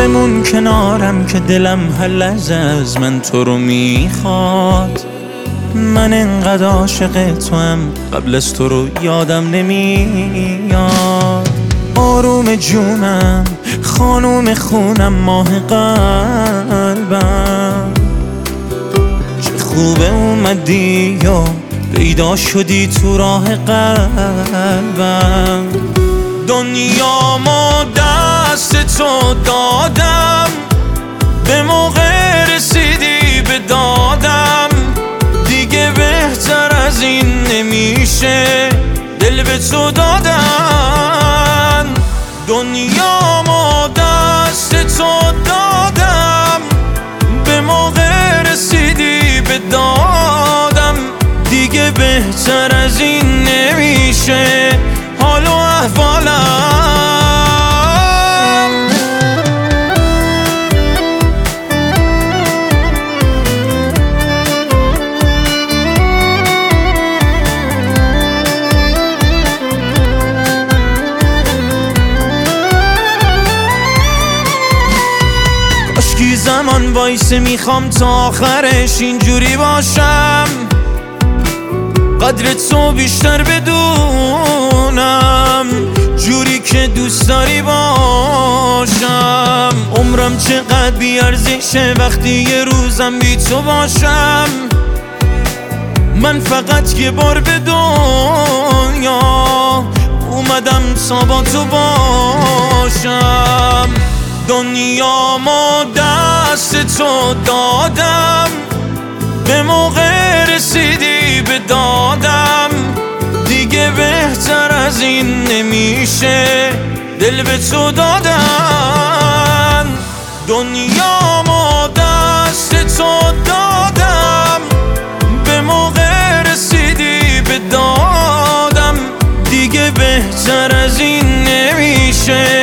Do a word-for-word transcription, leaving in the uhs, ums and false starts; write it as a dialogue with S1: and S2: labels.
S1: بمون کنارم که دلم هر لحظه از من تو رو میخواد. من انقدر عاشق تو هم قبل از تو رو یادم نمیاد. آروم جونم خانوم خونم ماه قلبم، چه خوبه اومدی یا پیدا شدی تو راه قلبم. دنیا ما دست تو دادم، به موقع رسیدی به دادم، دیگه بهتر از این نمیشه دل به تو دادن. دنیا ما دست تو دادم، به موقع رسیدی به دادم، دیگه بهتر از این نمیشه حال و احوالم. کاشکی زمان وایسه، میخوام تا آخرش اینجوری باشم، قدر تو بیشتر بدونم، جوری که دوست داری باشم. عمرم چقدر بیارزشه وقتی یه روزم بی تو باشم. من فقط یه بار به دنیا اومدم تا با تو باشم. دنیا ما دست تو دادم، به موقع رسیدی به دادم، دیگه بهتر از این نمیشه دل به تو دادن. دنیا ما دست تو دادم، به موقع رسیدی به دادم، دیگه بهتر از این نمیشه